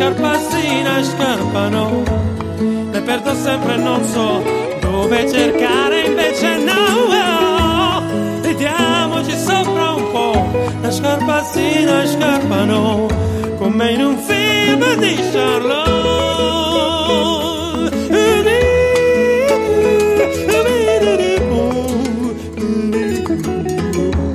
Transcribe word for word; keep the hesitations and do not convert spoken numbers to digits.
scarpa sì, una scarpa no, ne perdo sempre e non so dove cercare, invece no, vediamoci sopra un po', una scarpa sì, una scarpa no, come in un film di Charlotte.